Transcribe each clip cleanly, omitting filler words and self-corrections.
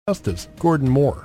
Justice Gordon Moore.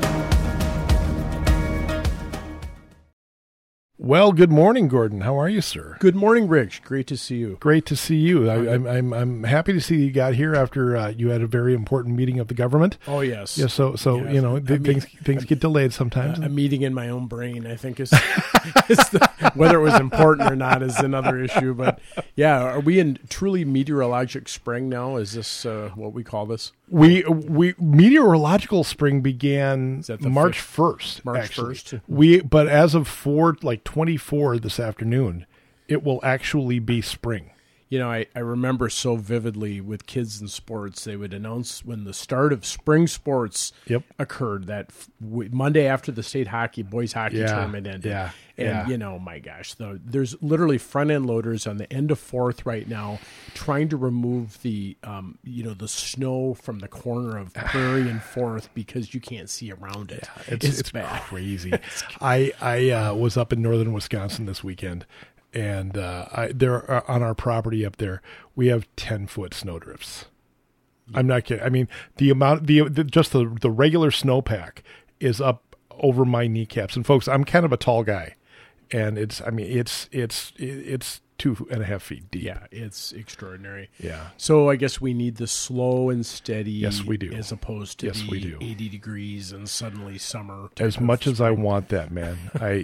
Well, good morning, Gordon. How are you, sir? Good morning, Rich. Great to see you. Great to see you. I'm happy to see you got here after you had a very important meeting of the government. Oh, yes. Yeah. So Yeah. you know things get delayed sometimes. A meeting in my own brain, I think, is whether it was important or not is another issue. But yeah, are we in truly meteorologic spring now? Is this what we call this? We meteorological spring began March 1st. March actually. 1st. But as of 24 this afternoon, it will actually be spring. You know, I remember so vividly with kids in sports, they would announce when the start of spring sports occurred that Monday after the state boys hockey tournament ended. Yeah. And, you know, my gosh, there's literally front-end loaders on the end of 4th right now trying to remove the snow from the corner of Prairie and 4th because you can't see around it. Yeah, it's bad. Crazy. I was up in northern Wisconsin this weekend. And there on our property up there, we have 10-foot snowdrifts. I'm not kidding. I mean, the regular snowpack is up over my kneecaps. And folks, I'm kind of a tall guy, and it's 2.5 feet deep. Yeah, it's extraordinary. Yeah. So I guess we need the slow and steady. Yes, we do. As opposed to we do. 80 degrees and suddenly summer. As much as I want that, man,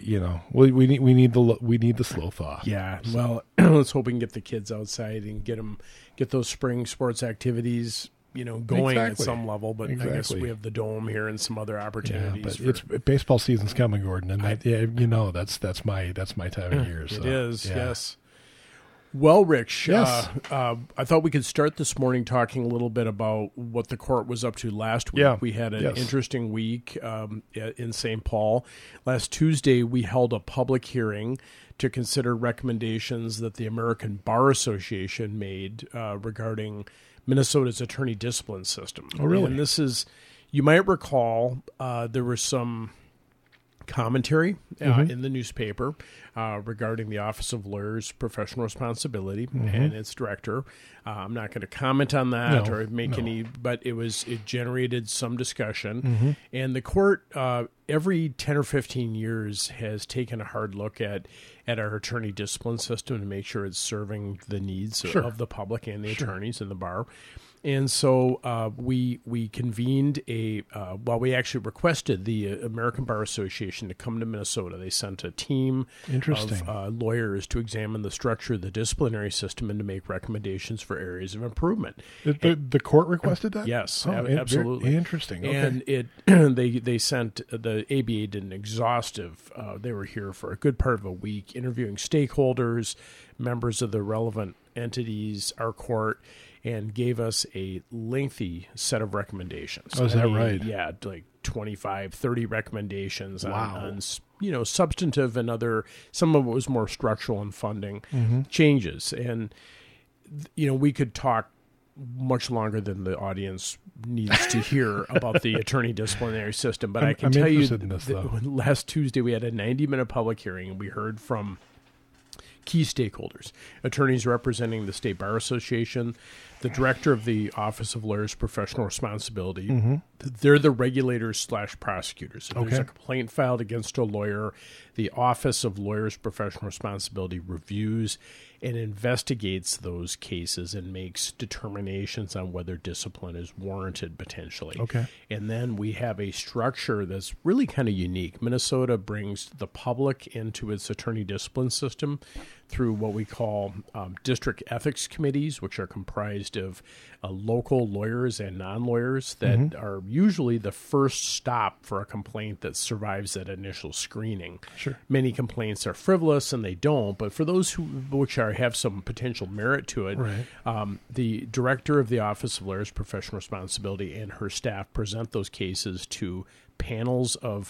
we need the slow thaw. Yeah. Well, let's hope we can get the kids outside and get those spring sports activities going at some level, but I guess we have the Dome here and some other opportunities. Yeah, but baseball season's coming, Gordon, and that's my time of year. So, it is, yes. Well, Rich, yes. I thought we could start this morning talking a little bit about what the court was up to last week. Yeah. We had an interesting week in St. Paul. Last Tuesday, we held a public hearing to consider recommendations that the American Bar Association made regarding Minnesota's attorney discipline system. Oh, really? And this is, you might recall, there was some commentary in the newspaper regarding the Office of Lawyers' Professional Responsibility and its director. I'm not going to comment on that or make any, but it generated some discussion. And the court, every 10 or 15 years, has taken a hard look at our attorney discipline system to make sure it's serving the needs of the public and the attorneys and the bar. And so we convened we actually requested the American Bar Association to come to Minnesota. They sent a team of lawyers to examine the structure of the disciplinary system and to make recommendations for areas of improvement. The court requested that? Yes, absolutely. Interesting. Okay. And they sent, the ABA did an exhaustive, they were here for a good part of a week interviewing stakeholders, members of the relevant entities, our court, and gave us a lengthy set of recommendations. Oh, is that right? Yeah, like 25, 30 recommendations on substantive and other, some of it was more structural and funding changes. And, we could talk much longer than the audience needs to hear about the attorney disciplinary system. But I can tell you that last Tuesday we had a 90-minute public hearing, and we heard from key stakeholders, attorneys representing the State Bar Association, the director of the Office of Lawyers' Professional Responsibility. They're the regulators / prosecutors. If there's a complaint filed against a lawyer, the Office of Lawyers' Professional Responsibility reviews and investigates those cases and makes determinations on whether discipline is warranted potentially. Okay. And then we have a structure that's really kind of unique. Minnesota brings the public into its attorney discipline system through what we call district ethics committees, which are comprised of local lawyers and non-lawyers that are usually the first stop for a complaint that survives that initial screening. Sure. Many complaints are frivolous and they don't, but for those which have some potential merit to it, the director of the Office of Lawyers' Professional Responsibility and her staff present those cases to panels of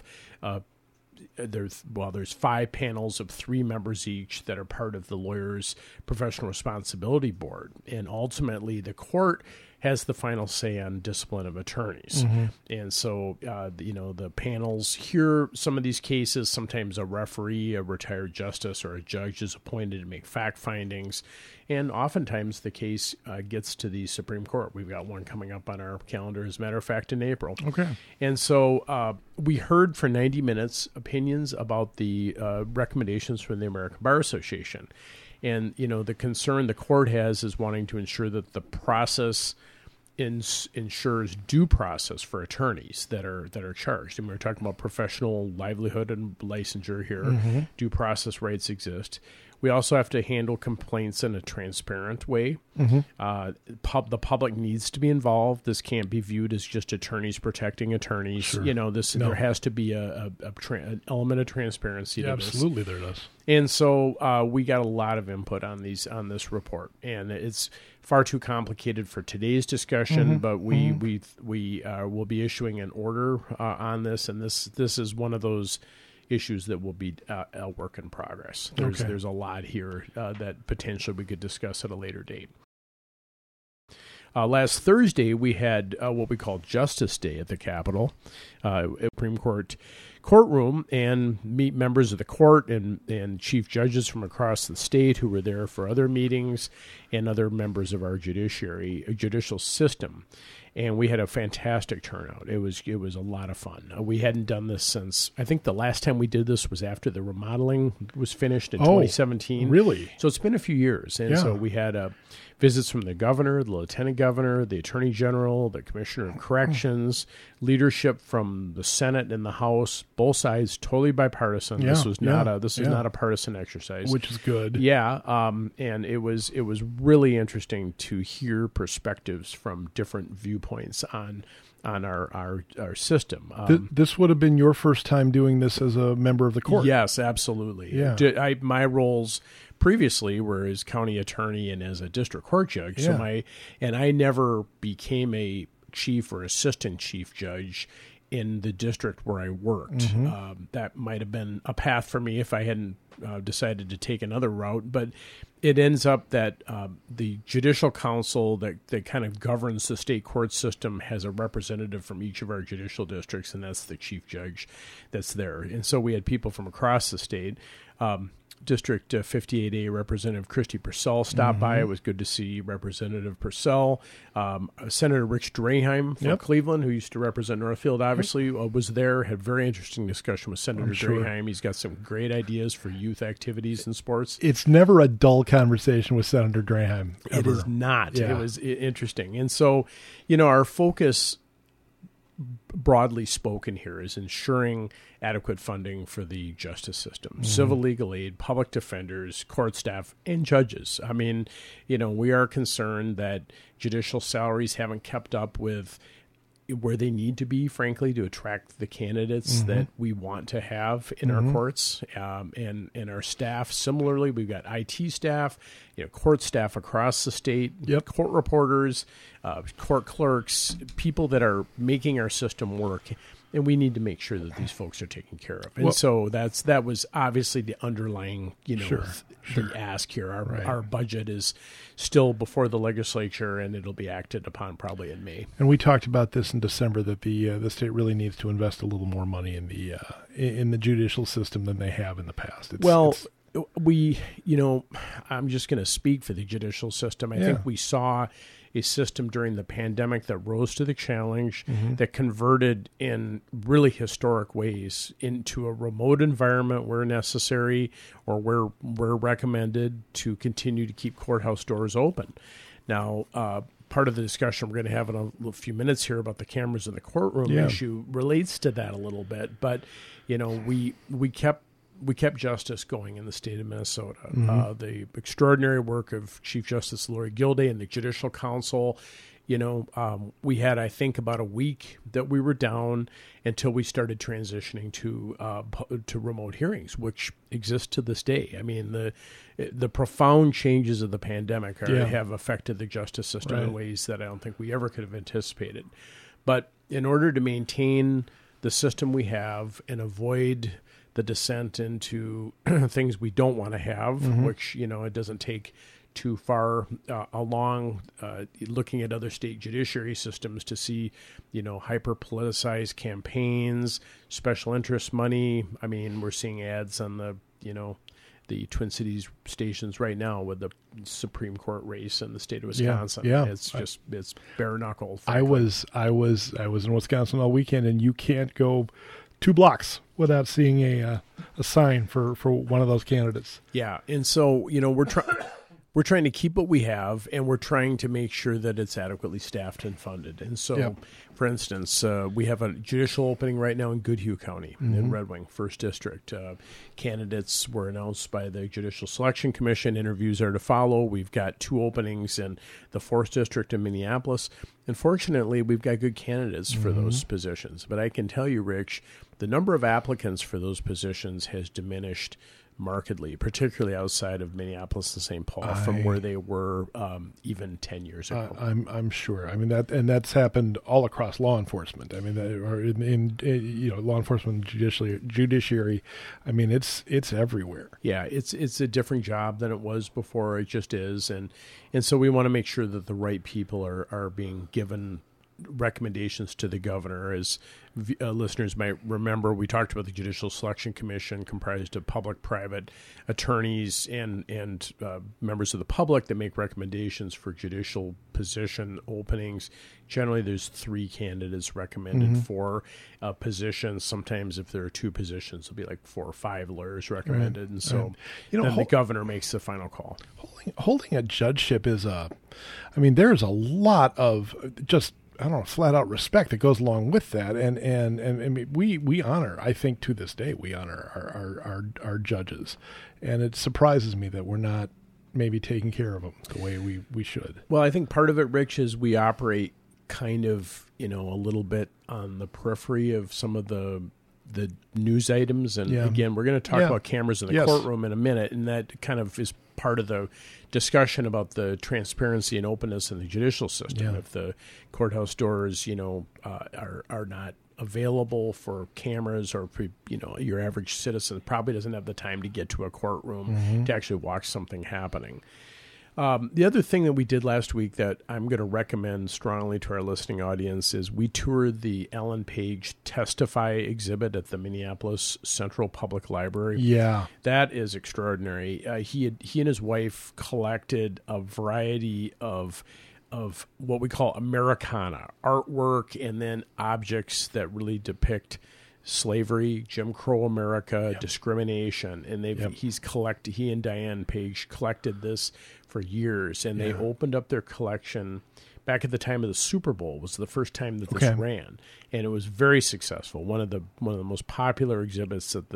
there's 5 panels of 3 members each that are part of the Lawyers' Professional Responsibility Board. And ultimately, the court has the final say on discipline of attorneys. And so, the panels hear some of these cases. Sometimes a referee, a retired justice, or a judge is appointed to make fact findings. And oftentimes the case gets to the Supreme Court. We've got one coming up on our calendar, as a matter of fact, in April. Okay. And so we heard for 90 minutes opinions about the recommendations from the American Bar Association. And, the concern the court has is wanting to ensure that the process ensures due process for attorneys that are charged. And we're talking about professional livelihood and licensure here. Due process rights exist. We also have to handle complaints in a transparent way. The public needs to be involved. This can't be viewed as just attorneys protecting attorneys. Sure. There has to be an element of transparency to this. Absolutely, there does. And so we got a lot of input on this report, and it's far too complicated for today's discussion. But we will be issuing an order on this, and this is one of those issues that will be a work in progress. There's a lot here that potentially we could discuss at a later date. Last Thursday, we had what we call Justice Day at the Capitol, Supreme Court courtroom, and meet members of the court and chief judges from across the state who were there for other meetings and other members of our judicial system. And we had a fantastic turnout. It was a lot of fun. We hadn't done this since, I think the last time we did this was after the remodeling was finished in 2017. Really? So it's been a few years. And so we had visits from the governor, the lieutenant governor, the attorney general, the commissioner of corrections, leadership from the Senate and the House, both sides, totally bipartisan. This was not a partisan exercise, which is good. Yeah, and it was really interesting to hear perspectives from different viewpoints on our system. This would have been your first time doing this as a member of the court. Yes, absolutely. Yeah. My roles previously were as county attorney and as a district court judge. Yeah. So I never became a chief or assistant chief judge in the district where I worked. That might have been a path for me if I hadn't decided to take another route. But it ends up that the judicial council that kind of governs the state court system has a representative from each of our judicial districts, and that's the chief judge that's there. And so we had people from across the state. District 58A Representative Christy Purcell stopped by. It was good to see Representative Purcell. Senator Rich Draheim from Cleveland, who used to represent Northfield, obviously was there. Had a very interesting discussion with Senator Draheim. He's got some great ideas for youth activities and sports. It's never a dull conversation with Senator Draheim. Ever. It is not. Yeah. It was interesting. And so, our focus, broadly spoken here, is ensuring adequate funding for the justice system, civil legal aid, public defenders, court staff, and judges. I mean, we are concerned that judicial salaries haven't kept up with where they need to be, frankly, to attract the candidates that we want to have in our courts and our staff. Similarly, we've got IT staff, court staff across the state, court reporters, court clerks, people that are making our system work. And we need to make sure that these folks are taken care of. And so that was obviously the underlying, the ask here. Our budget is still before the legislature, and it'll be acted upon probably in May. And we talked about this in December, that the state really needs to invest a little more money in the judicial system than they have in the past. I'm just going to speak for the judicial system. I think we saw a system during the pandemic that rose to the challenge, that converted in really historic ways into a remote environment where necessary or where recommended to continue to keep courthouse doors open. Now, part of the discussion we're going to have in a few minutes here about the cameras in the courtroom issue relates to that a little bit. But, we kept justice going in the state of Minnesota. The extraordinary work of Chief Justice Lori Gilday and the Judicial Council. We had, I think, about a week that we were down until we started transitioning to remote hearings, which exist to this day. I mean, the profound changes of the pandemic have affected the justice system in ways that I don't think we ever could have anticipated. But in order to maintain the system we have and avoid the descent into things we don't want to have, which, it doesn't take too far along, looking at other state judiciary systems to see, hyper politicized campaigns, special interest money. I mean, we're seeing ads on the Twin Cities stations right now with the Supreme Court race in the state of Wisconsin. Yeah. It's bare knuckle. I was in Wisconsin all weekend, and you can't go 2 blocks without seeing a sign for one of those candidates. Yeah, and so we're trying to keep what we have, and we're trying to make sure that it's adequately staffed and funded. And so, for instance, we have a judicial opening right now in Goodhue County in Red Wing, 1st District. Candidates were announced by the Judicial Selection Commission. Interviews are to follow. We've got 2 openings in the 4th District in Minneapolis. And fortunately, we've got good candidates for those positions. But I can tell you, Rich, the number of applicants for those positions has diminished markedly, particularly outside of Minneapolis and St. Paul, from where they were even 10 years ago. I'm sure. I mean that's happened all across law enforcement. I mean, or in law enforcement, judiciary. I mean, it's everywhere. Yeah, it's a different job than it was before. It just is, and so we want to make sure that the right people are being given recommendations to the governor. As listeners might remember, we talked about the Judicial Selection Commission, comprised of public-private attorneys and members of the public that make recommendations for judicial position openings. Generally, there's 3 candidates recommended for a position. Sometimes if there are 2 positions, it'll be like 4 or 5 lawyers recommended. And so then the governor makes the final call. Holding a judgeship is there's a lot of just, I don't know, flat out respect that goes along with that, and I mean, we honor. I think to this day we honor our judges, and it surprises me that we're not maybe taking care of them the way we should. Well, I think part of it, Rich, is we operate kind of a little bit on the periphery of some of the news items, and again, we're going to talk about cameras in the courtroom in a minute, and that kind of is part of the discussion about the transparency and openness in the judicial system. If the courthouse doors, are not available for cameras, or for, your average citizen probably doesn't have the time to get to a courtroom to actually watch something happening. The other thing that we did last week that I'm going to recommend strongly to our listening audience is we toured the Ellen Page Testify exhibit at the Minneapolis Central Public Library. Yeah. That is extraordinary. He and his wife collected a variety of what we call Americana artwork, and then objects that really depict slavery, Jim Crow America, discrimination, and he and Diane Page collected this for years, and they opened up their collection back at the time of the Super Bowl. Was the first time that this ran, and it was very successful. One of the most popular exhibits at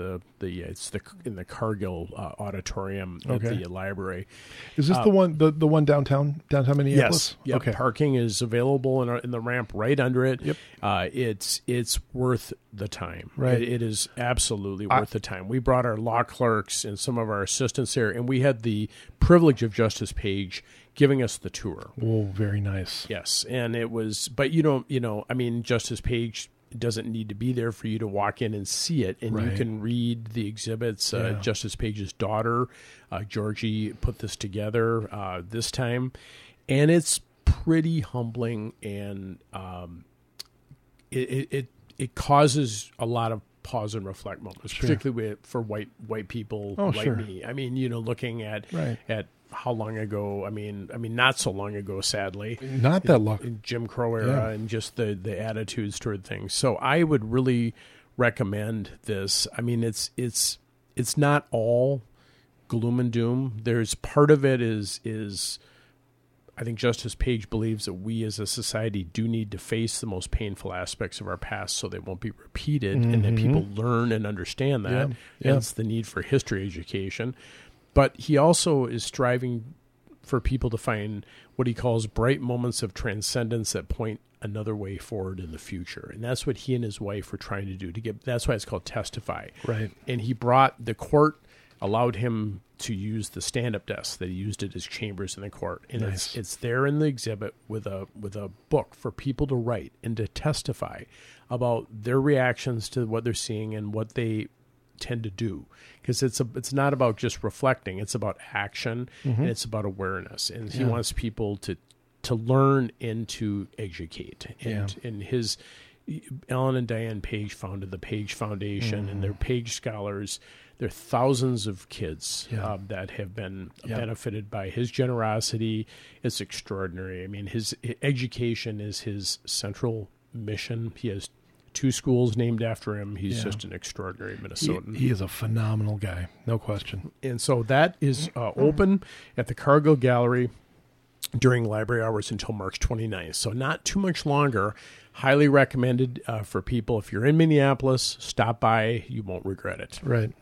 in the Cargill Auditorium at the library. Is this the one downtown Minneapolis? Yes. Okay. Parking is available in the ramp right under it. Yep. It's worth the time. Right. It is absolutely worth the time. We brought our law clerks and some of our assistants there, and we had the privilege of Justice Page giving us the tour. Oh, very nice. Yes, and it was, but Justice Page doesn't need to be there for you to walk in and see it, and you can read the exhibits. Justice Page's daughter, Georgie, put this together this time, and it's pretty humbling, and it causes a lot of pause and reflect moments, particularly for white people like me. I mean, looking at how long ago? I mean, not so long ago, sadly. Not that long. In Jim Crow era, and just the attitudes toward things. So I would really recommend this. I mean, it's not all gloom and doom. There's part of it is I think Justice Page believes that we as a society do need to face the most painful aspects of our past so they won't be repeated, and that people learn and understand that. Hence the need for history education. But he also is striving for people to find what he calls bright moments of transcendence that point another way forward in the future. And that's what he and his wife were trying to do. That's why it's called Testify. Right. And he brought the court, allowed him to use the stand-up desk that he used at his chambers in the court. And it's there in the exhibit with a book for people to write and to testify about their reactions to what they're seeing and what they tend to do, because it's not about just reflecting. It's about action, and it's about awareness. And he wants people to learn and to educate. And his Ellen and Diane Page founded the Page Foundation, and they're Page scholars. There are thousands of kids that have been benefited by his generosity. It's extraordinary. I mean, his education is his central mission. He has 2 schools named after him. He's just an extraordinary Minnesotan. He is a phenomenal guy, no question. And so that is open at the Cargill Gallery during library hours until March 29th. So not too much longer. Highly recommended for people. If you're in Minneapolis, stop by. You won't regret it. Right.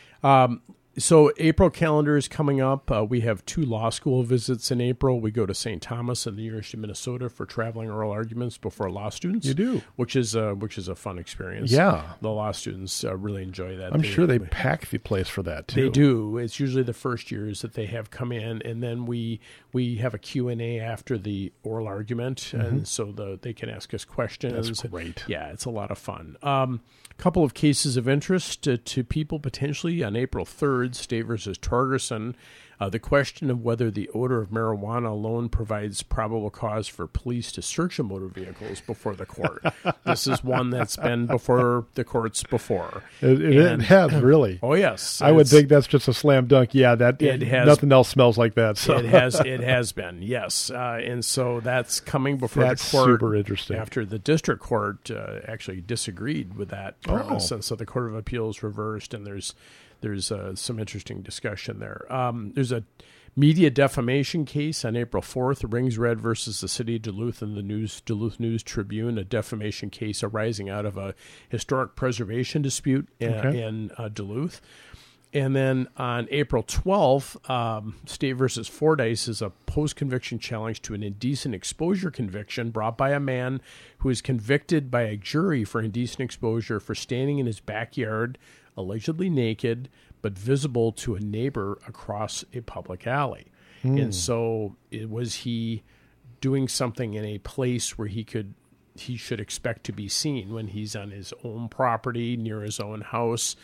So April calendar is coming up. We have 2 law school visits in April. We go to St. Thomas and the University of Minnesota for traveling oral arguments before law students. You do, which is a fun experience. Yeah, the law students really enjoy that. I'm sure they pack the place for that too. They do. It's usually the first years that they have come in, and then we have a Q&A after the oral argument, and so they can ask us questions. That's great. Yeah, it's a lot of fun. Couple of cases of interest to people potentially on April 3rd, State versus Torgerson. The question of whether the odor of marijuana alone provides probable cause for police to search a motor vehicles before the court. This is one that's been before the courts before. It has, really. Oh, yes. I would think that's just a slam dunk. Yeah, nothing else smells like that. So. It has been, yes. And so that's coming before the court. Super interesting. After the district court actually disagreed with that premise. And so the Court of Appeals reversed, and there's some interesting discussion there. There's a media defamation case on April 4th, Rings Red versus the City of Duluth and the Duluth News Tribune, a defamation case arising out of a historic preservation dispute in Duluth. And then on April 12th, State versus Fordyce is a post-conviction challenge to an indecent exposure conviction brought by a man who is convicted by a jury for indecent exposure for standing in his backyard, allegedly naked, but visible to a neighbor across a public alley. And so was he doing something in a place where he should expect to be seen when he's on his own property, near his own house,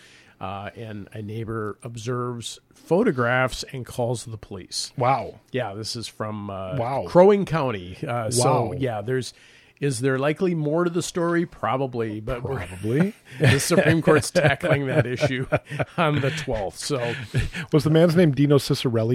and a neighbor observes, photographs, and calls the police. Wow. Yeah, this is from Crow Wing County. Wow. So, yeah, is there likely more to the story? Probably. But probably. The Supreme Court's tackling that issue on the 12th. So, was the man's name Dino Cicerelli?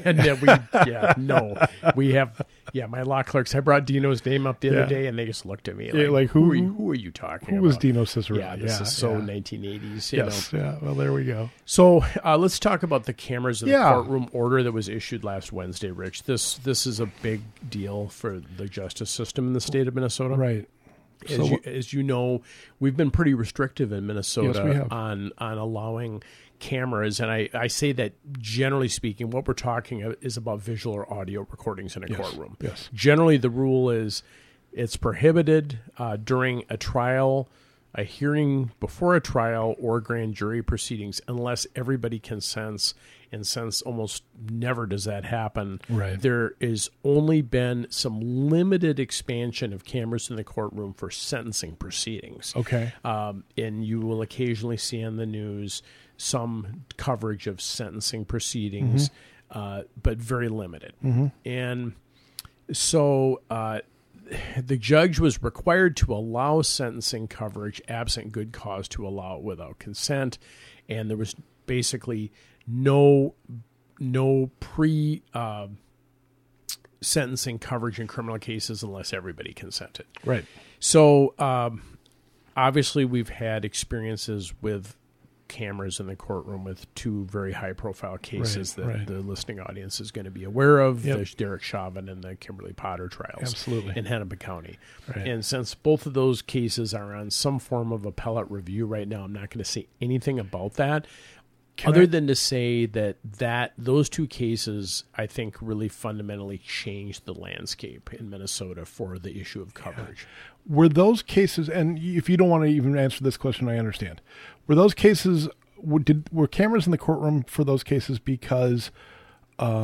We have, my law clerks, I brought Dino's name up the other day, and they just looked at me like who are you talking about? Who was Dino Cicerelli? Yeah, this is 1980s. Yes, yeah, well, there we go. So let's talk about the cameras in the courtroom order that was issued last Wednesday, Rich. This is a big deal for the justice system in the state of Minnesota. Right. As you know, we've been pretty restrictive in Minnesota on allowing cameras, and I say that generally speaking, what we're talking is about visual or audio recordings in a courtroom. Yes. Generally, the rule is it's prohibited during a trial, a hearing before a trial, or grand jury proceedings unless everybody consents. And since almost never does that happen, there has only been some limited expansion of cameras in the courtroom for sentencing proceedings. Okay. And you will occasionally see on the news some coverage of sentencing proceedings, but very limited. And so the judge was required to allow sentencing coverage absent good cause to allow it without consent. And there was basically no sentencing coverage in criminal cases unless everybody consented. Right. So obviously we've had experiences with cameras in the courtroom with 2 very high-profile cases that the listening audience is going to be aware of. There's Derek Chauvin and the Kimberly Potter trials in Hennepin County. Right. And since both of those cases are on some form of appellate review right now, I'm not going to say anything about that. Other than to say that those 2 cases, I think, really fundamentally changed the landscape in Minnesota for the issue of coverage. Were those cases, and if you don't want to even answer this question, I understand. Were those cases, were cameras in the courtroom for those cases because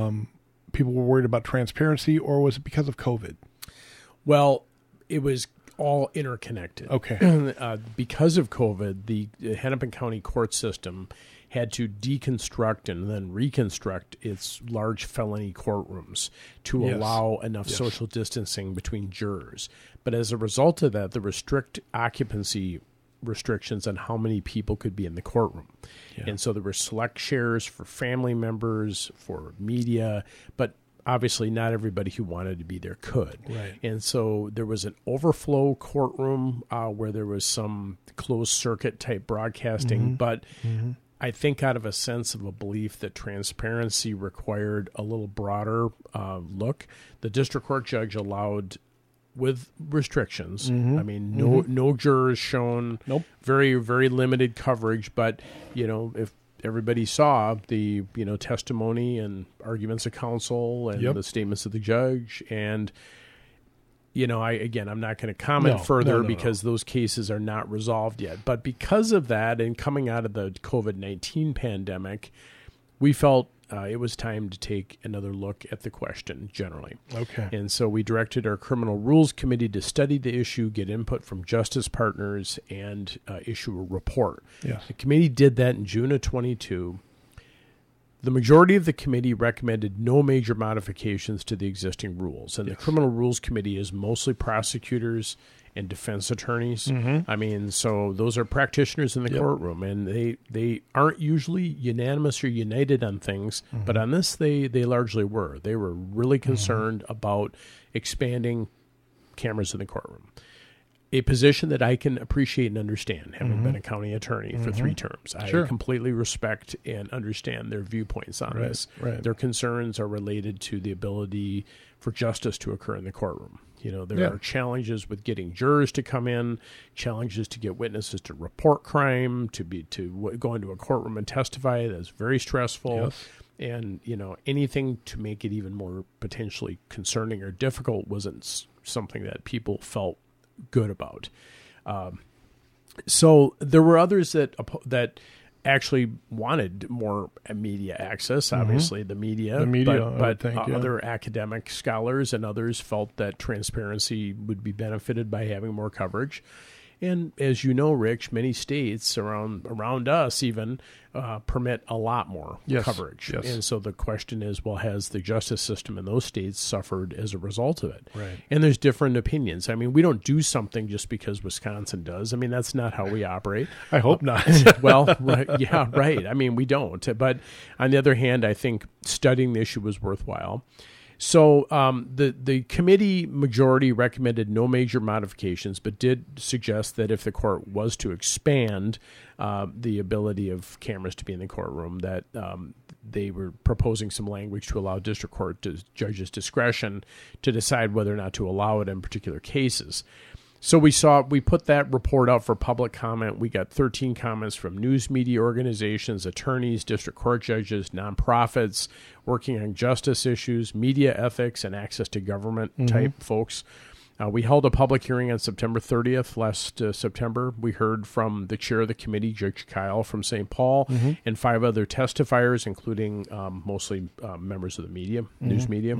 people were worried about transparency, or was it because of COVID? Well, it was all interconnected. Okay. Because of COVID, the Hennepin County court system had to deconstruct and then reconstruct its large felony courtrooms to allow enough social distancing between jurors. But as a result of that, there were strict occupancy restrictions on how many people could be in the courtroom. Yeah. And so there were select shares for family members, for media, but obviously not everybody who wanted to be there could. Right. And so there was an overflow courtroom where there was some closed circuit type broadcasting, but I think out of a sense of a belief that transparency required a little broader look, the district court judge allowed, with restrictions. I mean, no jurors shown. Nope. Very, very limited coverage. But if everybody saw the testimony and arguments of counsel and the statements of the judge, and I'm not going to comment further because those cases are not resolved yet. But because of that, and coming out of the COVID-19 pandemic, we felt it was time to take another look at the question generally. Okay. And so we directed our Criminal Rules Committee to study the issue, get input from justice partners, and issue a report. Yes. The committee did that in June of 22. The majority of the committee recommended no major modifications to the existing rules. And the Criminal Rules Committee is mostly prosecutors and defense attorneys. I mean, so those are practitioners in the courtroom, and they aren't usually unanimous or united on things, but on this they largely were. They were really concerned about expanding cameras in the courtroom. A position that I can appreciate and understand, having been a county attorney for 3 terms. I completely respect and understand their viewpoints on this. Right. Their concerns are related to the ability for justice to occur in the courtroom. There are challenges with getting jurors to come in, challenges to get witnesses to report crime, to go into a courtroom and testify. That's very stressful. Yes. And, anything to make it even more potentially concerning or difficult wasn't something that people felt good about. So there were others that actually wanted more media access. Obviously, the media, but other academic scholars and others felt that transparency would be benefited by having more coverage. And as you know, Rich, many states around us even permit a lot more coverage. Yes. And so the question is, well, has the justice system in those states suffered as a result of it? Right. And there's different opinions. I mean, we don't do something just because Wisconsin does. I mean, that's not how we operate. I hope not. Well, right. I mean, we don't. But on the other hand, I think studying the issue was worthwhile. So the committee majority recommended no major modifications, but did suggest that if the court was to expand the ability of cameras to be in the courtroom, that they were proposing some language to allow district court judges discretion to decide whether or not to allow it in particular cases. So we put that report out for public comment. We got 13 comments from news media organizations, attorneys, district court judges, nonprofits working on justice issues, media ethics, and access to government type folks. We held a public hearing on September 30th, last September. We heard from the chair of the committee, Judge Kyle from St. Paul, and 5 other testifiers, including mostly members of the media, news media.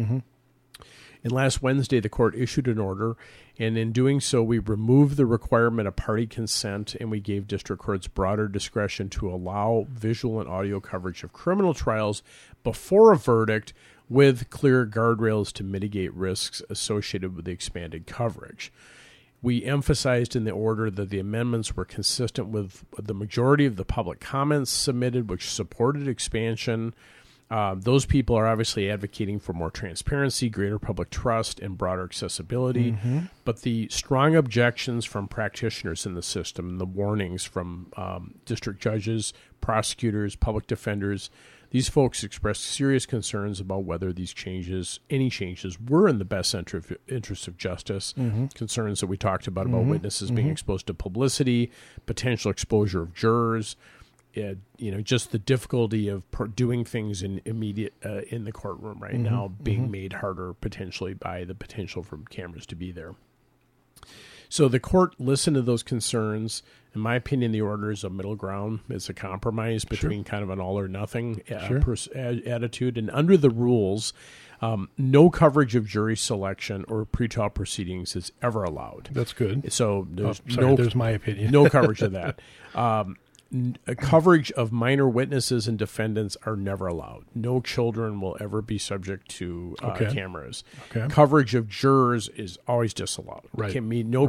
And last Wednesday, the court issued an order, and in doing so, we removed the requirement of party consent, and we gave district courts broader discretion to allow visual and audio coverage of criminal trials before a verdict with clear guardrails to mitigate risks associated with the expanded coverage. We emphasized in the order that the amendments were consistent with the majority of the public comments submitted, which supported expansion. Those people are obviously advocating for more transparency, greater public trust, and broader accessibility. But the strong objections from practitioners in the system, the warnings from district judges, prosecutors, public defenders, these folks expressed serious concerns about whether these changes, any changes, were in the best interest of justice. Concerns that we talked about witnesses being exposed to publicity, potential exposure of jurors. Just the difficulty of doing things in the courtroom right now being made harder potentially by the potential for cameras to be there. So the court listened to those concerns. In my opinion, the order is a middle ground. It's a compromise between kind of an all or nothing attitude. And under the rules, No coverage of jury selection or pretrial proceedings is ever allowed. That's good. So there's there's my opinion. No coverage of that. Coverage of minor witnesses and defendants are never allowed. No children will ever be subject to cameras. Okay. Coverage of jurors is always disallowed. Right. No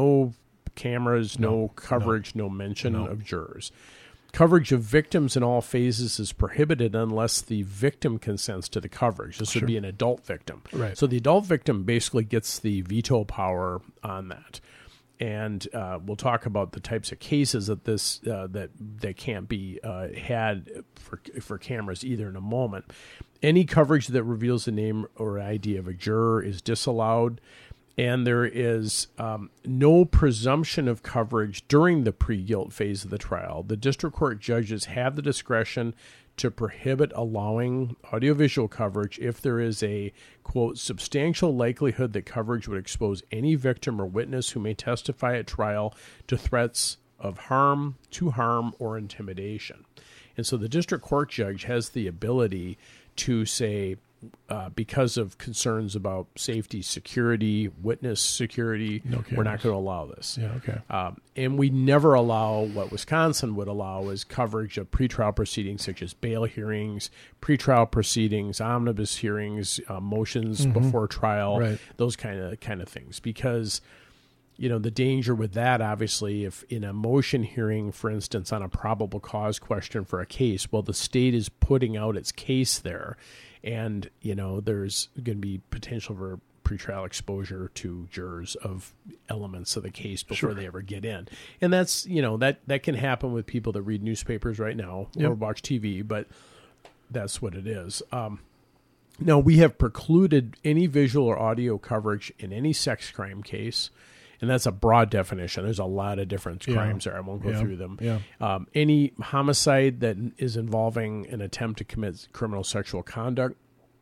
cameras, no coverage, no mention of jurors. Coverage of victims in all phases is prohibited unless the victim consents to the coverage. This would be an adult victim. Right. So the adult victim basically gets the veto power on that. And we'll talk about the types of cases that that can't be had for cameras either in a moment. Any coverage that reveals the name or ID of a juror is disallowed. And there is no presumption of coverage during the pre-guilt phase of the trial. The district court judges have the discretion to prohibit allowing audiovisual coverage if there is a, quote, substantial likelihood that coverage would expose any victim or witness who may testify at trial to threats of harm, or intimidation. And so the district court judge has the ability to say, because of concerns about safety, security, witness security, we're not going to allow this. Yeah, okay. And we never allow what Wisconsin would allow is coverage of pretrial proceedings such as bail hearings, pretrial proceedings, omnibus hearings, motions before trial, those kind of things. Because, the danger with that, obviously, if in a motion hearing, for instance, on a probable cause question for a case, well, the state is putting out its case there. And, there's going to be potential for pretrial exposure to jurors of elements of the case before they ever get in. And that's, that can happen with people that read newspapers right now or watch TV, but that's what it is. Now, we have precluded any visual or audio coverage in any sex crime case. And that's a broad definition. There's a lot of different crimes there. I won't go through them. Yeah. Any homicide that is involving an attempt to commit criminal sexual conduct,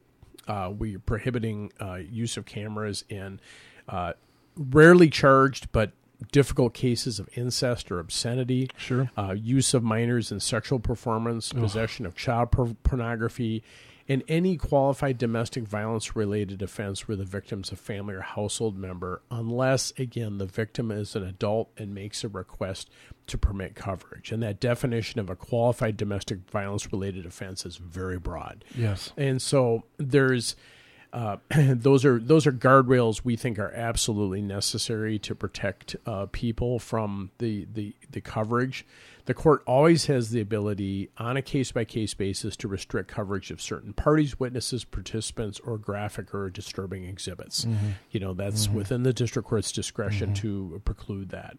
we are prohibiting use of cameras in rarely charged but difficult cases of incest or obscenity. Sure. Use of minors in sexual performance, possession of child pornography, and any qualified domestic violence-related offense where the victim's a family or household member, unless, again, the victim is an adult and makes a request to permit coverage. And that definition of a qualified domestic violence-related offense is very broad. Yes. And so there's those are guardrails we think are absolutely necessary to protect people from the coverage. The court always has the ability on a case-by-case basis to restrict coverage of certain parties, witnesses, participants, or graphic or disturbing exhibits. That's within the district court's discretion to preclude that.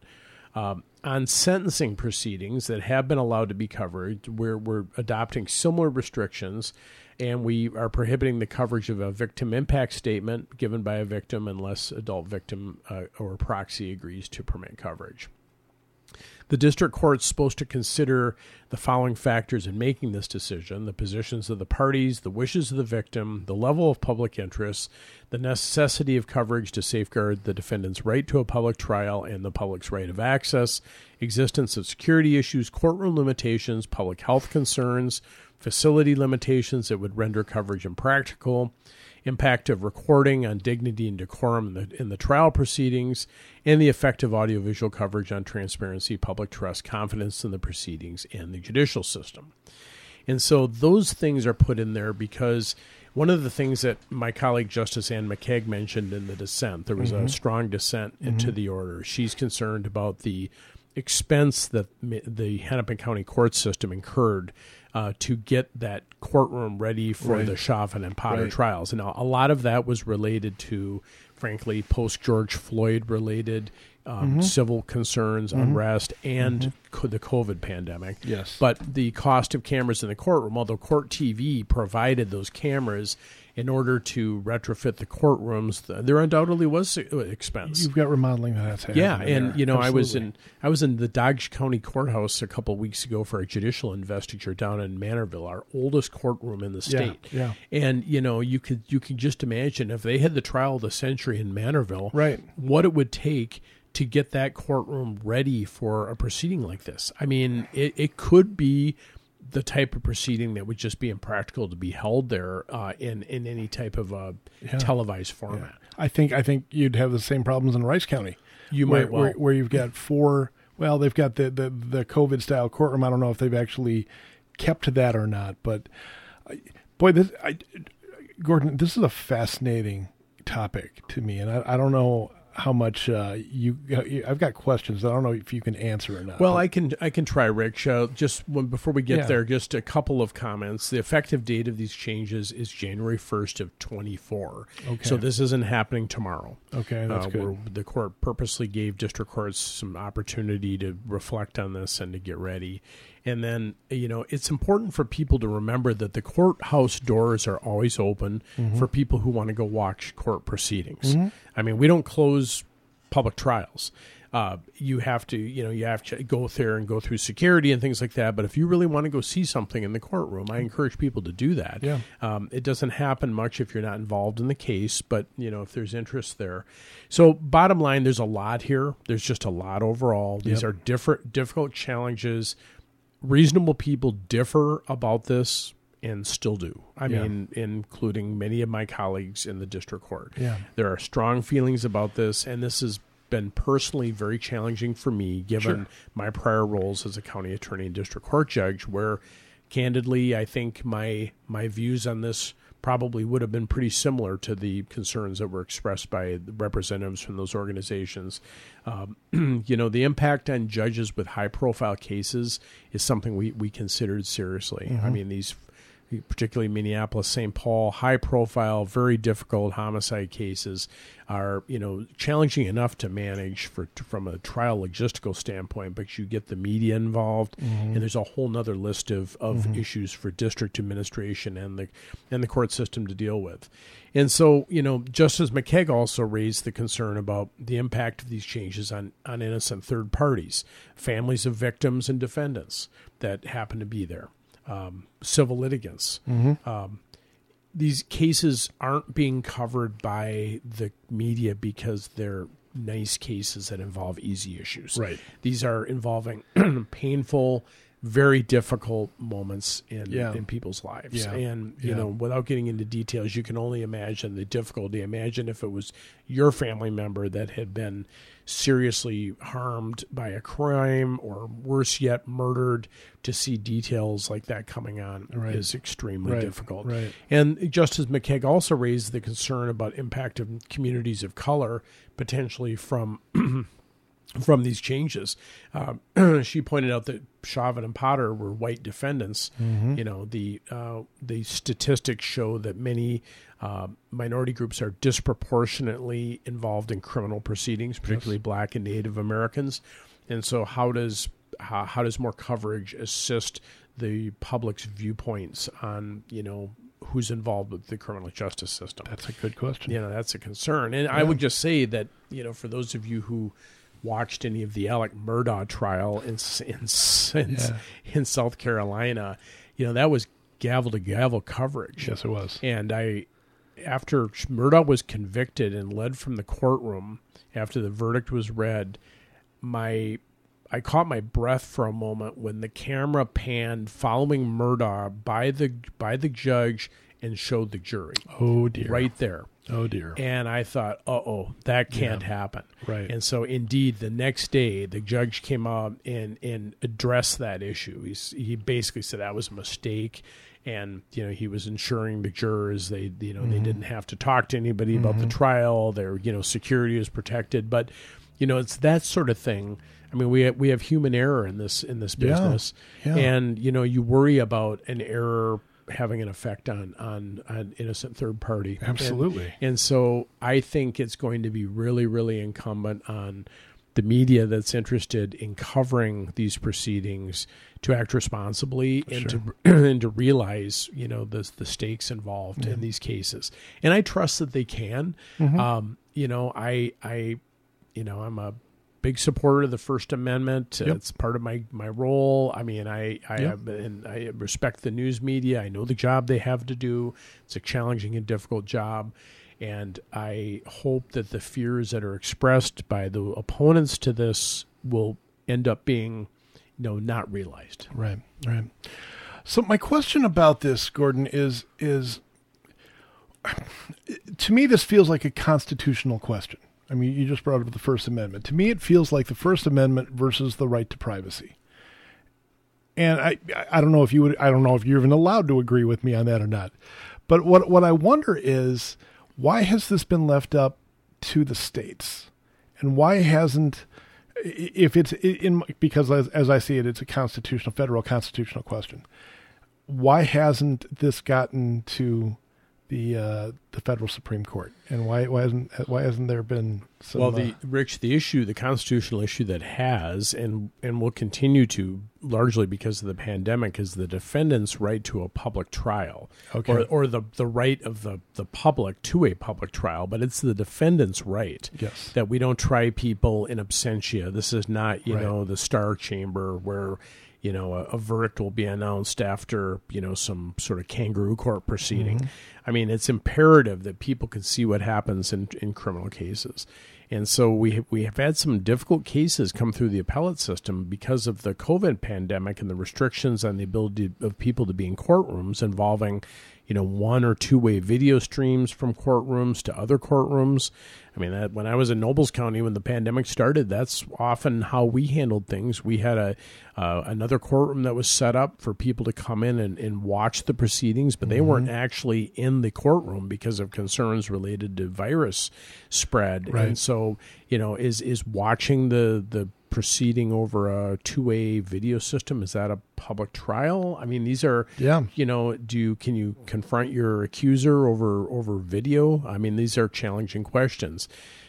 On sentencing proceedings that have been allowed to be covered, we're adopting similar restrictions, and we are prohibiting the coverage of a victim impact statement given by a victim unless adult victim or proxy agrees to permit coverage. The district court's supposed to consider the following factors in making this decision: the positions of the parties, the wishes of the victim, the level of public interest, the necessity of coverage to safeguard the defendant's right to a public trial and the public's right of access, existence of security issues, courtroom limitations, public health concerns, facility limitations that would render coverage impractical, impact of recording on dignity and decorum in the trial proceedings, and the effect of audiovisual coverage on transparency, public trust, confidence in the proceedings, and the judicial system. And so those things are put in there because one of the things that my colleague Justice Ann McKeag mentioned in the dissent, there was a strong dissent into the order. She's concerned about the expense that the Hennepin County court system incurred to get that courtroom ready for the Chauvin and Potter trials. And now a lot of that was related to, frankly, post-George Floyd-related civil concerns, unrest, and the COVID pandemic. Yes. But the cost of cameras in the courtroom, although Court TV provided those cameras in order to retrofit the courtrooms, there undoubtedly was expense. You've got remodeling that's happening. Yeah, and Absolutely. I was in the Dodge County Courthouse a couple of weeks ago for a judicial investiture down in Manorville, our oldest courtroom in the state. Yeah. And you could just imagine if they had the trial of the century in Manorville, what it would take to get that courtroom ready for a proceeding like this. I mean, it could be the type of proceeding that would just be impractical to be held there in any type of televised format. Yeah. I think you'd have the same problems in Rice County. Where you've got four. Well, they've got the COVID style courtroom. I don't know if they've actually kept to that or not. But Gordon, this is a fascinating topic to me, and I don't know how much I've got questions. I don't know if you can answer or not. Well, I can try, Rick. Before we get there, just a couple of comments. The effective date of these changes is January 1st of 24. Okay. So this isn't happening tomorrow. Okay, that's good. The court purposely gave district courts some opportunity to reflect on this and to get ready. And then, it's important for people to remember that the courthouse doors are always open for people who want to go watch court proceedings. Mm-hmm. I mean, we don't close public trials. You have to go there and go through security and things like that. But if you really want to go see something in the courtroom, I encourage people to do that. Yeah. It doesn't happen much if you're not involved in the case, but if there's interest there. So bottom line, there's a lot here. There's just a lot overall. These are difficult challenges. Reasonable people differ about this and still do. I mean, including many of my colleagues in the district court. Yeah. There are strong feelings about this, and this has been personally very challenging for me, given my prior roles as a county attorney and district court judge, where, candidly, I think my views on this probably would have been pretty similar to the concerns that were expressed by the representatives from those organizations. The impact on judges with high-profile cases is something we considered seriously. Mm-hmm. I mean, these, particularly Minneapolis, St. Paul, high-profile, very difficult homicide cases are, challenging enough to manage from a trial logistical standpoint, but you get the media involved, and there's a whole nother list of issues for district administration and the court system to deal with. And so, Justice McKeag also raised the concern about the impact of these changes on innocent third parties, families of victims and defendants that happen to be there. Civil litigants. Mm-hmm. These cases aren't being covered by the media because they're nice cases that involve easy issues. Right. These are involving painful, very difficult moments in people's lives. Yeah. And, without getting into details, you can only imagine the difficulty. Imagine if it was your family member that had been seriously harmed by a crime or, worse yet, murdered. To see details like that coming on is extremely difficult. Right. And Justice McKeag also raised the concern about impact of communities of color potentially from these changes. She pointed out that Chauvin and Potter were white defendants. Mm-hmm. The statistics show that many minority groups are disproportionately involved in criminal proceedings, particularly Black and Native Americans. And so how does more coverage assist the public's viewpoints on, who's involved with the criminal justice system? That's a good question. That's a concern. And I would just say that, for those of you who watched any of the Alec Murdaugh trial in South Carolina, that was gavel to gavel coverage. Yes, it was. And after Murdaugh was convicted and led from the courtroom after the verdict was read, I caught my breath for a moment when the camera panned following Murdaugh by the judge and showed the jury. Oh, dear. Right there. Oh, dear. And I thought, that can't happen. Right. And so, indeed, the next day, the judge came out and addressed that issue. He basically said that was a mistake. And, he was ensuring the jurors, they didn't have to talk to anybody about the trial. Their, security was protected. But, it's that sort of thing. I mean, we have human error in this business. Yeah. And, you worry about an error having an effect on innocent third party. Absolutely. And so I think it's going to be really, really incumbent on the media that's interested in covering these proceedings to act responsibly and to realize, the stakes involved in these cases. And I trust that they can. Mm-hmm. I'm a big supporter of the First Amendment. Yep. It's part of my role. I mean, I respect the news media. I know the job they have to do. It's a challenging and difficult job. And I hope that the fears that are expressed by the opponents to this will end up being, not realized. Right. So my question about this, Gordon, is to me this feels like a constitutional question. I mean, you just brought up the First Amendment. To me, it feels like the First Amendment versus the right to privacy. And I don't know if you're even allowed to agree with me on that or not. But what I wonder is, why has this been left up to the states? And why hasn't, if it's because as I see it, it's a federal constitutional question. Why hasn't this gotten to the federal Supreme Court, and why hasn't there been some? Well, the constitutional issue that has and will continue to, largely because of the pandemic, is the defendant's right to a public trial, or the right of the public to a public trial. But it's the defendant's right, yes, that we don't try people in absentia. This is not the Star Chamber where a verdict will be announced after, some sort of kangaroo court proceeding. Mm-hmm. I mean, it's imperative that people can see what happens in criminal cases. And so we have had some difficult cases come through the appellate system because of the COVID pandemic and the restrictions on the ability of people to be in courtrooms involving, one or two-way video streams from courtrooms to other courtrooms. I mean, when I was in Nobles County when the pandemic started, that's often how we handled things. We had another courtroom that was set up for people to come in and watch the proceedings, but they weren't actually in the courtroom because of concerns related to virus spread. Right. And so, is watching the proceeding over a two-way video system, is that a public trial? I mean, these are, can you confront your accuser over video? I mean, these are challenging questions.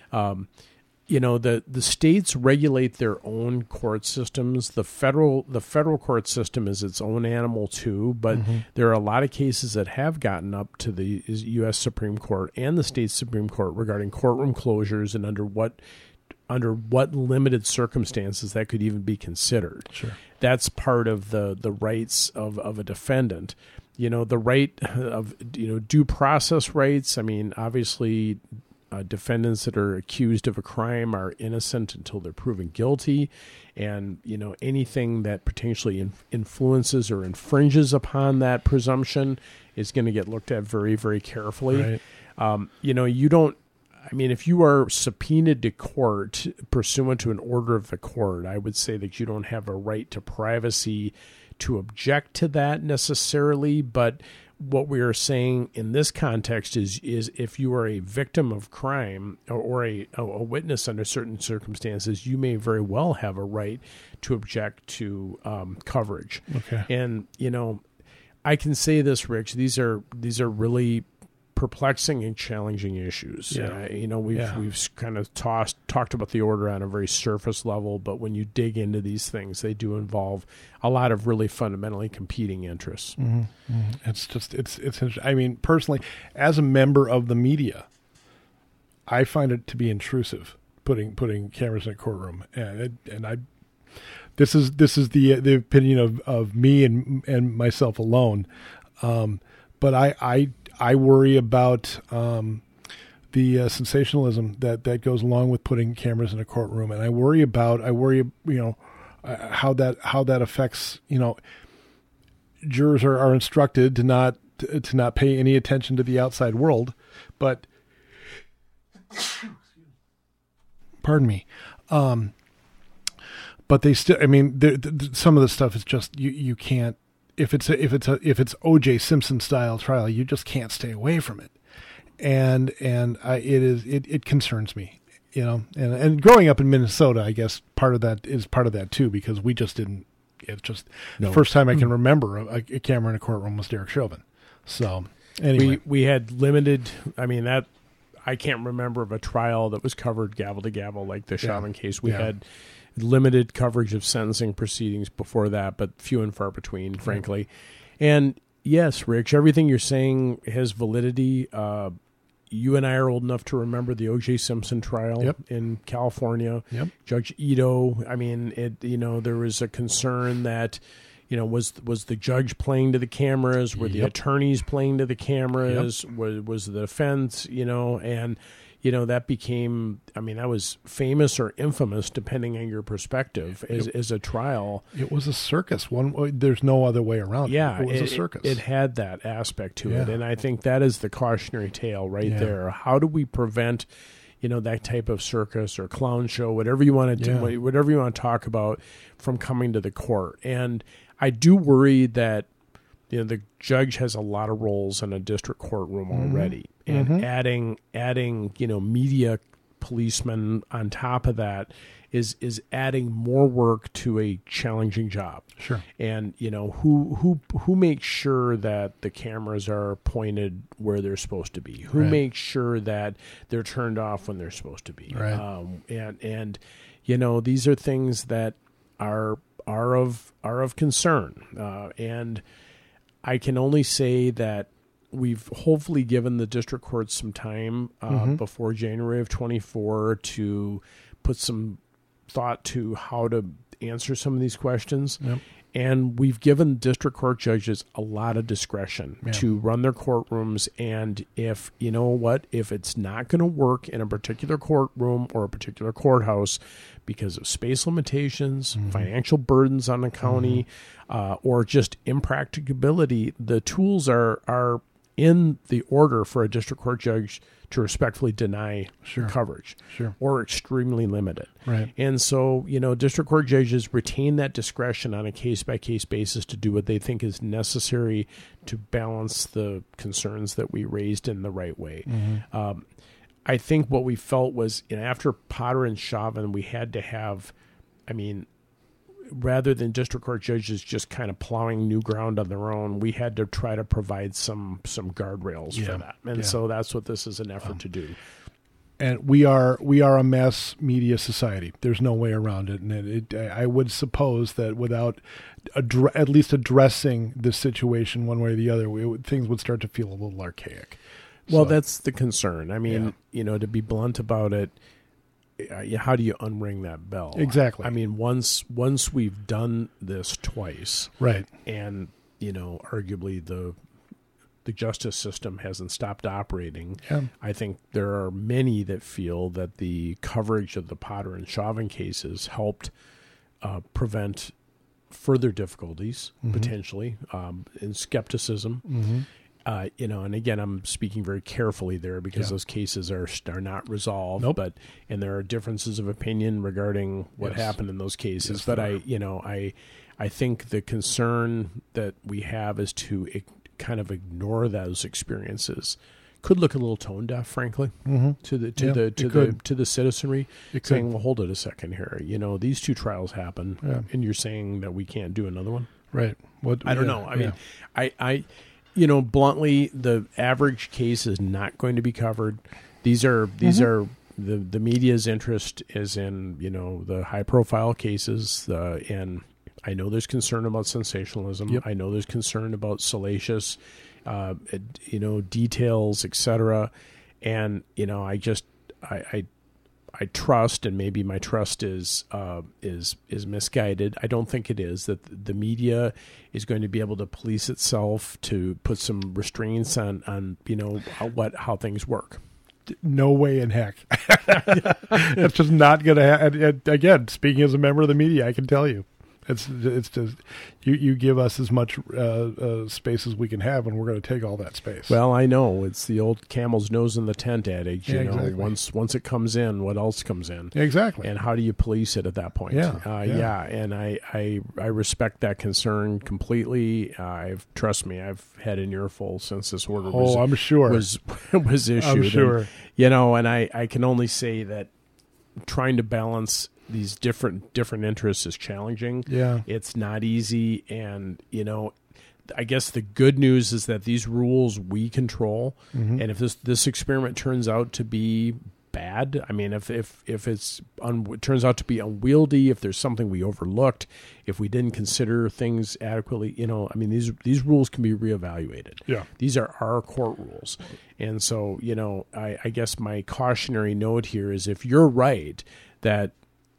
The states regulate their own court systems. The federal court system is its own animal too, but there are a lot of cases that have gotten up to the U.S. Supreme Court and the state Supreme Court regarding courtroom closures and under what limited circumstances that could even be considered. Sure. That's part of the rights of a defendant. The right of, due process rights. I mean, obviously, defendants that are accused of a crime are innocent until they're proven guilty. And, anything that potentially influences or infringes upon that presumption is going to get looked at very, very carefully. Right. You don't, if you are subpoenaed to court pursuant to an order of the court, I would say that you don't have a right to privacy to object to that necessarily. But what we are saying in this context is if you are a victim of crime or a witness under certain circumstances, you may very well have a right to object to coverage. Okay. And, I can say this, Rich, these are really perplexing and challenging issues. Yeah. We've kind of talked about the order on a very surface level, but when you dig into these things, they do involve a lot of really fundamentally competing interests. Mm-hmm. Mm-hmm. It's interesting. I mean, personally, as a member of the media, I find it to be intrusive putting cameras in a courtroom, and this is the opinion of me and myself alone, but I worry about the sensationalism that goes along with putting cameras in a courtroom, and I worry how that affects. Jurors are instructed to not pay any attention to the outside world, but pardon me. But they still. I mean, some of the stuff is just you can't. If it's O.J. Simpson style trial, you just can't stay away from it, and it concerns me, And growing up in Minnesota, I guess part of that too, because we just didn't. It's just the first time I can remember a camera in a courtroom was Derek Chauvin. So anyway, we had limited. I mean that. I can't remember of a trial that was covered gavel to gavel like the Chauvin case. We had limited coverage of sentencing proceedings before that, but few and far between, frankly. And yes, Rich, everything you're saying has validity. You and I are old enough to remember the O.J. Simpson trial in California. Yep. Judge Ito. I mean, there was a concern that, was the judge playing to the cameras? Were the attorneys playing to the cameras? Was the defense? And that became, that was famous or infamous, depending on your perspective, as a trial. It was a circus. There's no other way around it. It was a circus. It had that aspect to it. And I think that is the cautionary tale right there. How do we prevent, that type of circus or clown show, whatever you want to do, whatever you want to talk about, from coming to the court? And I do worry that the judge has a lot of roles in a district courtroom already, and adding media policemen on top of that is adding more work to a challenging job. Sure. And who makes sure that the cameras are pointed where they're supposed to be? Who makes sure that they're turned off when they're supposed to be? Right. And these are things that are of concern. And I can only say that we've hopefully given the district courts some time before January of 24 to put some thought to how to answer some of these questions. Yep. And we've given district court judges a lot of discretion to run their courtrooms. And if it's not going to work in a particular courtroom or a particular courthouse because of space limitations, financial burdens on the county, or just impracticability, the tools are in the order for a district court judge to respectfully deny coverage or extremely limit it. Right. And so, district court judges retain that discretion on a case-by-case basis to do what they think is necessary to balance the concerns that we raised in the right way. I think what we felt was, after Potter and Chauvin, we had to have, rather than district court judges just kind of plowing new ground on their own, we had to try to provide some guardrails for that. And so that's what this is an effort to do. And we are a mass media society. There's no way around it. And I would suppose that without at least addressing the situation one way or the other, things would start to feel a little archaic. Well, that's the concern. To be blunt about it, how do you unring that bell? Exactly. Once we've done this twice, right, and arguably the justice system hasn't stopped operating. Yeah. I think there are many that feel that the coverage of the Potter and Chauvin cases helped prevent further difficulties potentially, and skepticism. And again, I'm speaking very carefully there because those cases are not resolved. Nope. And there are differences of opinion regarding what happened in those cases. Yes, but I think the concern that we have is to kind of ignore those experiences. Could look a little tone deaf, frankly, to the citizenry, saying, "Well, hold it a second here. These two trials happen, and you're saying that we can't do another one." Right. I don't know. I bluntly, the average case is not going to be covered. These are the media's interest is in the high profile cases, and I know there's concern about sensationalism. Yep. I know there's concern about salacious, details, etc. And I trust, and maybe my trust is misguided. I don't think it is, that the media is going to be able to police itself to put some restraints on how things work. No way in heck. It's just not going to happen. Again, speaking as a member of the media, I can tell you. It's just you give us as much space as we can have, and we're going to take all that space. Well, I know it's the old camel's nose in the tent adage. Exactly. Once it comes in, what else comes in? Exactly. And how do you police it at that point? Yeah. And I respect that concern completely. Trust me, I've had an earful since this order I'm sure was issued. I'm sure. And I can only say that trying to balance these different interests is challenging. Yeah. It's not easy. And, I guess the good news is that these rules we control. And if this experiment turns out to be bad, if it turns out to be unwieldy, if there's something we overlooked, if we didn't consider things adequately, these rules can be reevaluated. Yeah. These are our court rules. And so, I guess my cautionary note here is, if you're right that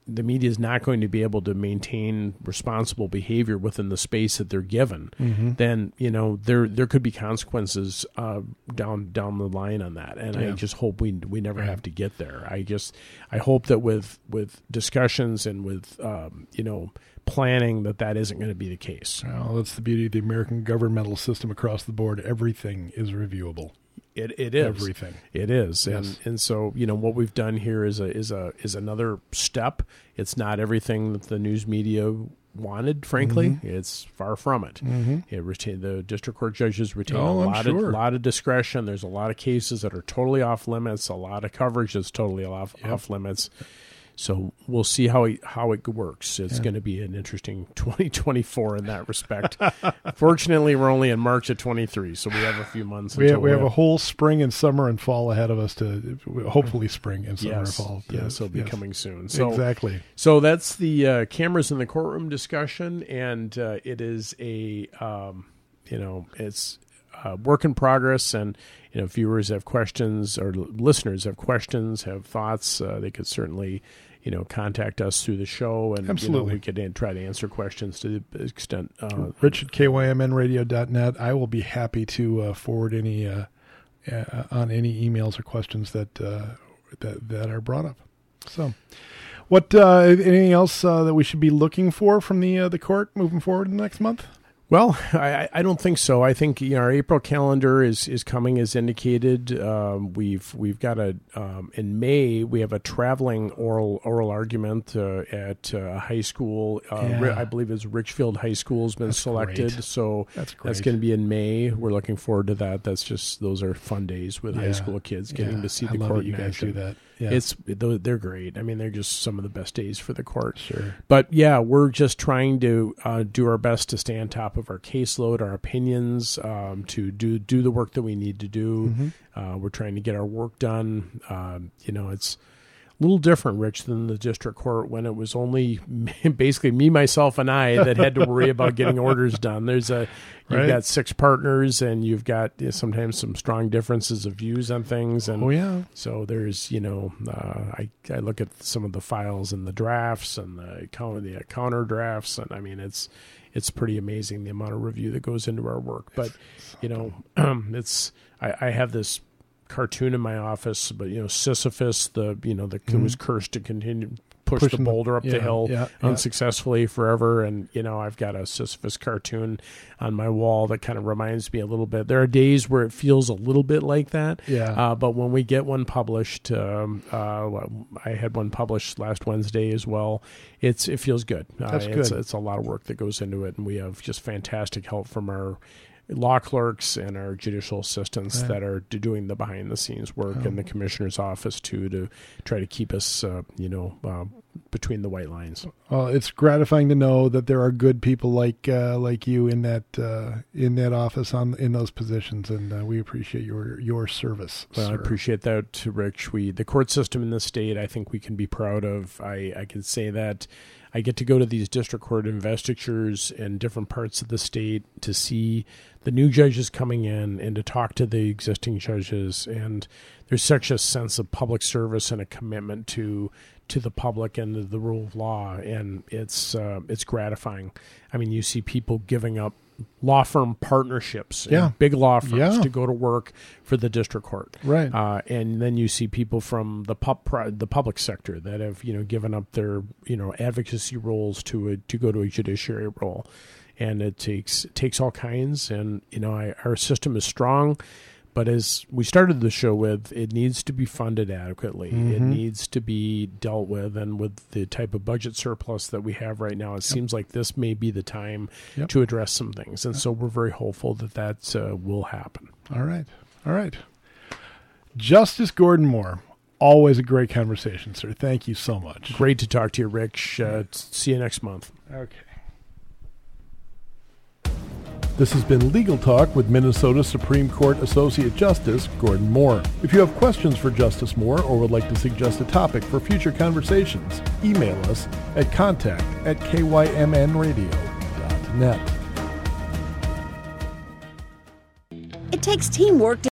the media is not going to be able to maintain responsible behavior within the space that they're given, then there could be consequences down the line on that. And I just hope we never have to get there. I hope that with discussions and with planning that isn't going to be the case. Well, that's the beauty of the American governmental system across the board. Everything is reviewable. It is everything. It is, yes. and so what we've done here is another step. It's not everything that the news media wanted. Frankly, it's far from it. The district court judges retain a lot of discretion. There's a lot of cases that are totally off limits. A lot of coverage that's totally off limits. So we'll see how it works. It's going to be an interesting 2024 in that respect. Fortunately, we're only in March of 23, so we have a few months. We have a whole spring and summer and fall ahead of us to hopefully spring and summer and fall. Yes, it'll be coming soon. So, exactly. So that's the cameras in the courtroom discussion, and it is it's work in progress. And viewers have questions or listeners have questions, have thoughts, they could certainly contact us through the show, and absolutely we could try to answer questions to the extent. Rich at kymnradio.net. I will be happy to forward any on any emails or questions that are brought up. So, what anything else that we should be looking for from the court moving forward in the next month? Well, I don't think so. I think our April calendar is coming as indicated. We've got in May we have a traveling oral argument at a high school. I believe it's Richfield High School has been selected. Great. So that's going to be in May. We're looking forward to that. Those are fun days with high school kids getting to see the court in action. You guys do that. Yeah. They're great. I mean, they're just some of the best days for the court. Sure. But we're just trying to do our best to stay on top of our caseload, our opinions, to do the work that we need to do. We're trying to get our work done. It's a little different, Rich, than the district court when it was only basically me, myself, and I that had to worry about getting orders done. You've got 6 partners, and you've got sometimes some strong differences of views on things. And so there's, I look at some of the files and the drafts and the counter drafts, and I mean, it's pretty amazing the amount of review that goes into our work. But, I have this cartoon in my office, but Sisyphus, that was cursed to continue push the boulder up the hill unsuccessfully forever, and I've got a Sisyphus cartoon on my wall that kind of reminds me a little bit. There are days where it feels a little bit like that, but when we get one published, I had one published last Wednesday as well. It feels good. That's good. It's a lot of work that goes into it, and we have just fantastic help from our law clerks and our judicial assistants that are doing the behind-the-scenes work in the commissioner's office too, to try to keep us, between the white lines. Well, it's gratifying to know that there are good people like you in that office in those positions, and we appreciate your service. Well, I appreciate that, Rich. The court system in this state, I think we can be proud of. I can say that. I get to go to these district court investitures in different parts of the state to see the new judges coming in and to talk to the existing judges. And there's such a sense of public service and a commitment to the public and to the rule of law. And it's gratifying. I mean, you see people giving up law firm partnerships, big law firms to go to work for the district court, right? And then you see people from the public sector that have given up their advocacy roles to go to a judiciary role, and it takes all kinds. And our system is strong, but as we started the show with, it needs to be funded adequately. It needs to be dealt with, and with the type of budget surplus that we have right now, it seems like this may be the time to address some things. And so we're very hopeful that will happen. All right. Justice Gordon Moore, always a great conversation, sir. Thank you so much. Great to talk to you, Rich. See you next month. Okay. This has been Legal Talk with Minnesota Supreme Court Associate Justice Gordon Moore. If you have questions for Justice Moore or would like to suggest a topic for future conversations, email us at contact@kymnradio.net. It takes teamwork to